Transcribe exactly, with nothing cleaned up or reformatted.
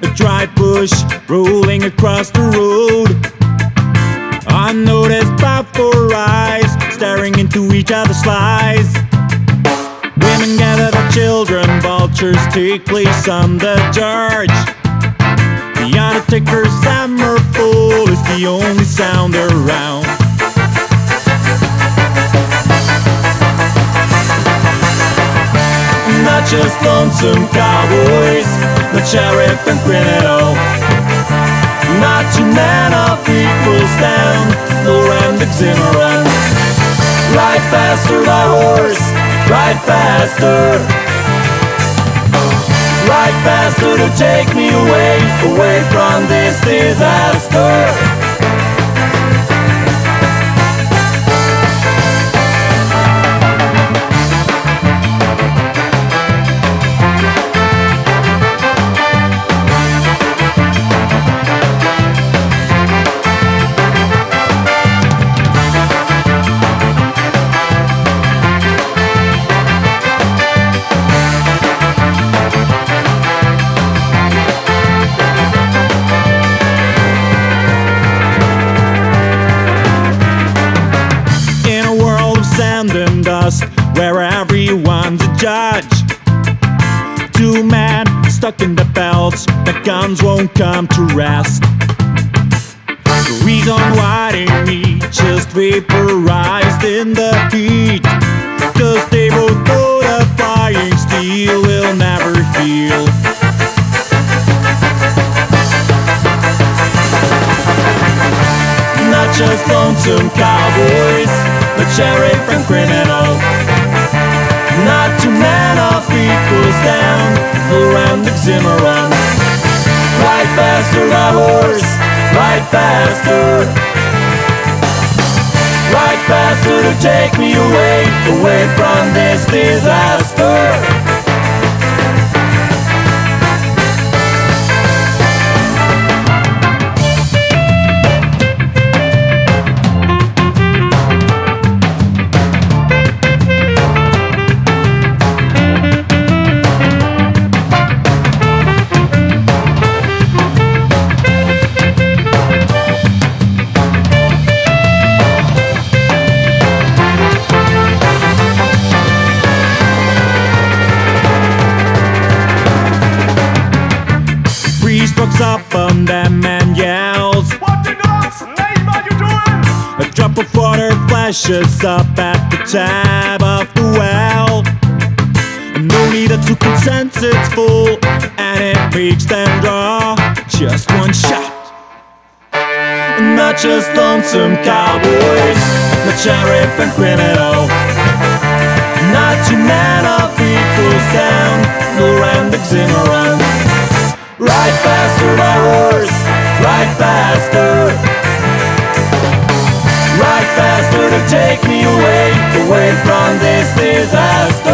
A dry bush rolling across the road, unnoticed by four eyes staring into each other's lies. Women gather their children, vultures take place on the church. The Undertaker's hammer fall is the only sound around. Not just lonesome cowboys, not sheriff and criminal, not two men of equal stand, no Randy Zimmerman. Ride faster, my horse, ride faster, ride faster to take me away, away from this disaster. And dust, where everyone's a judge. Two men stuck in the belts, the guns won't come to rest. The reason why they meet just vaporized in the heat, 'cause they both know the flying steel will never heal. Not just lonesome cowboys, but sheriff and criminal, not two men of equal stand, around the Zimmerman. Ride faster, my horse, ride faster, ride faster to take me away, away from this disaster. Looks up on them and yells, "What the God's name are you doing?" A drop of water flashes up at the tab of the well. No needed to consent, it's full, and it makes them draw just one shot. Not just lonesome cowboys, not sheriff and criminal, not two men of equal stand, no Randy Zimmerman. Ride faster, my horse, ride faster, ride faster to take me away, away from this disaster.